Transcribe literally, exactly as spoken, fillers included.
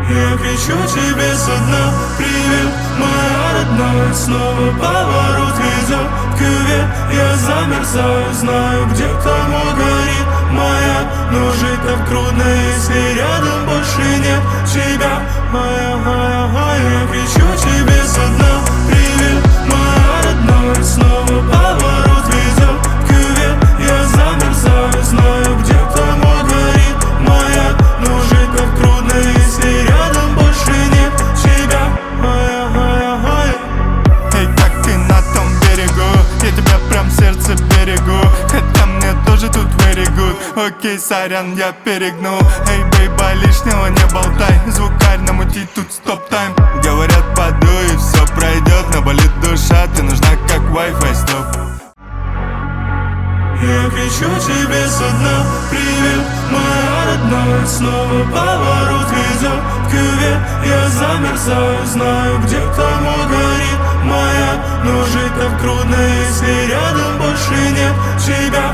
Я кричу тебе со дна: привет, моя родная. Снова поворот ведет к кювет. Я замерзаю, знаю, где-то мой горит маяк. Но жить так трудно, если рядом больше нет тебя. Моя, моя, моя. Я кричу тебе со дна: привет, моя родная. Снова поворот ведет к кювет. Я замерзаю, знаю, где-то мой горит маяк. Но жить так трудно, если рядом больше нет тебя. Моя, моя, моя. Эй, как ты на том берегу? Я тебя прям в сердце берегу. Хотя мне тоже тут very good. Окей, сорян, я перегнул. Эй, бейба, лишнего не болтай. Звукарь намутить тут стоп-тайм. Говорят, подуй и все пройдет. Но болит душа, ты нужна как Wi-Fi, стоп. Я кричу тебе со дна: привет, моя родная. Снова поворот ведет к кювет. Я замерзаю, знаю, где-то мой горит маяк. Но жить так трудно, если рядом больше нет тебя.